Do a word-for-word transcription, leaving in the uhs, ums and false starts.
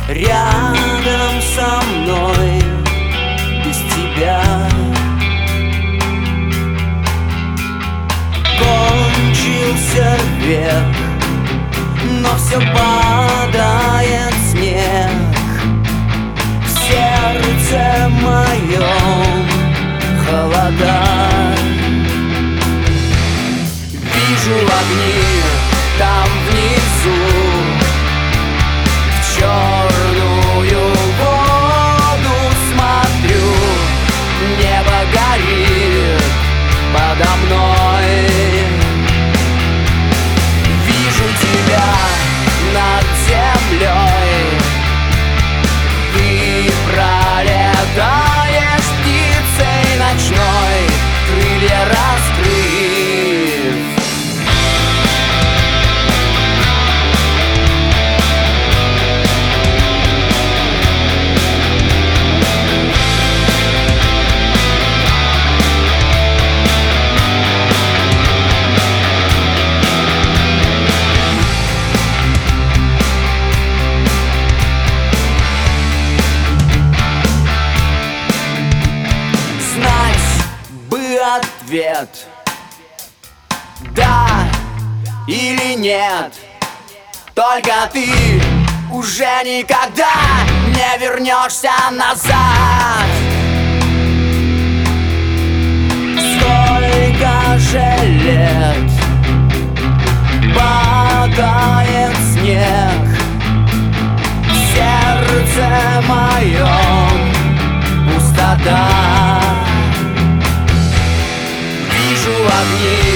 рядом со мной без тебя. Кончился век, но все падает снег. В сердце моем холода. Вижу огни там внизу, в черную воду смотрю. Небо горит подо мной. Вижу тебя над землей. Ты пролетаешь птицей ночной, крылья раскрыв. Ответ да или нет. Только ты уже никогда не вернешься назад. Сколько же лет падает снег. В сердце моем пустота. Вижу огни